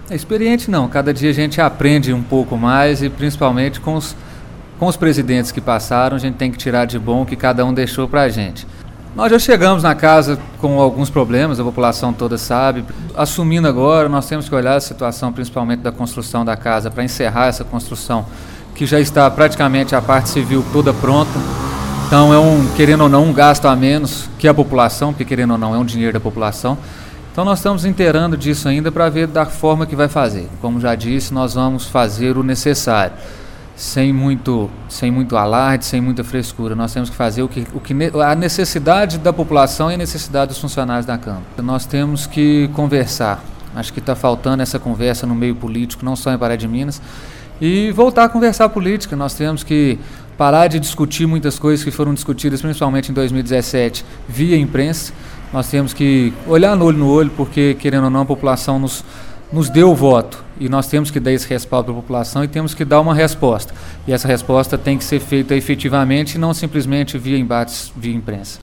Experiente não, cada dia a gente aprende um pouco mais e principalmente com os presidentes que passaram, a gente tem que tirar de bom o que cada um deixou para a gente. Nós já chegamos na casa com alguns problemas, a população toda sabe. Assumindo agora, nós temos que olhar a situação principalmente da construção da casa para encerrar essa construção, que já está praticamente a parte civil toda pronta. Então querendo ou não, um gasto a menos que a população, porque querendo ou não é um dinheiro da população. Então nós estamos inteirando disso ainda para ver da forma que vai fazer. Como já disse, nós vamos fazer o necessário, sem muito alarde, sem muita frescura. Nós temos que fazer a necessidade da população e a necessidade dos funcionários da Câmara. Nós temos que conversar. Acho que está faltando essa conversa no meio político, não só em Pará de Minas, e voltar a conversar política. Nós temos que parar de discutir muitas coisas que foram discutidas, principalmente em 2017, via imprensa. Nós temos que olhar no olho, porque, querendo ou não, a população nos deu o voto e nós temos que dar esse respaldo para a população e temos que dar uma resposta. E essa resposta tem que ser feita efetivamente e não simplesmente via embates, via imprensa.